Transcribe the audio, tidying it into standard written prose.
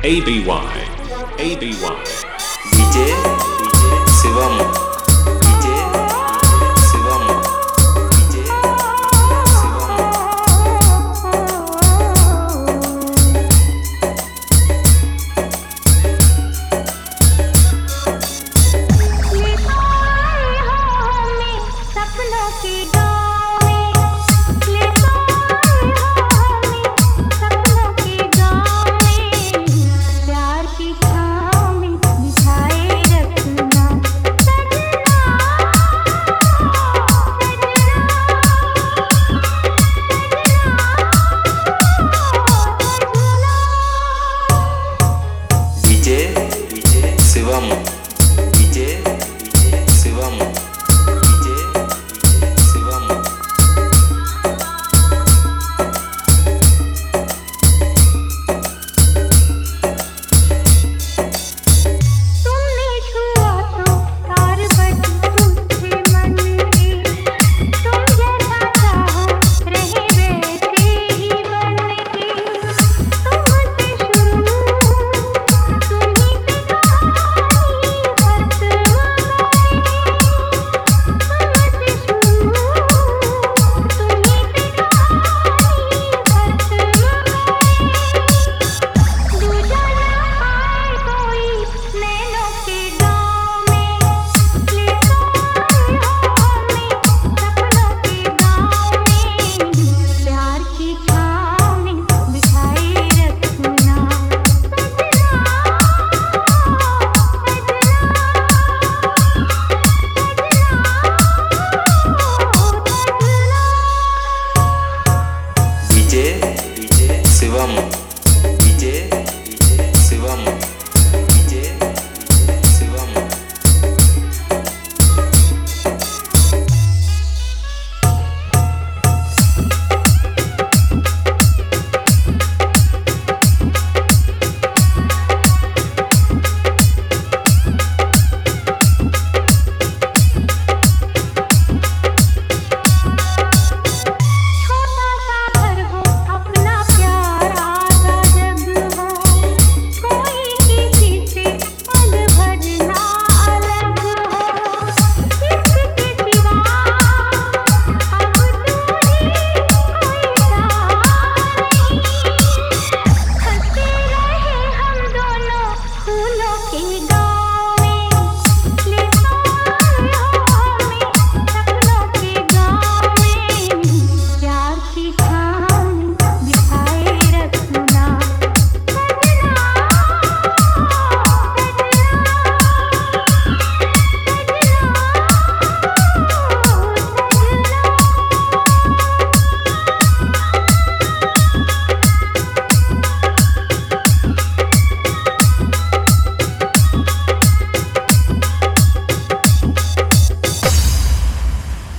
ABY, ABY. DJ Shivam, DJ Shivam, DJ Shivam. सपनों की गाँव में ले तो आए हो हमें सपनों की गाँव में प्यार की छाँव में बिछाए रखना सजना DJ Shivam, DJ Shivam, DJ Shivam. तुमने छुआ तो तार बजी उठे मन के तुम जैसा चाहो रहे वैसे ही बन के तुमसे शुरू तुम्हीं पे कहानी खत्म गए तुमसे शुरू तुम्हीं पे कहानी खत्म गए दूजा न आए कोई नैनों के गाँव में ले तो आए हो हमें सपनों के गाँव में प्यार की छाँव में बिछाए रखना DJ Shivam.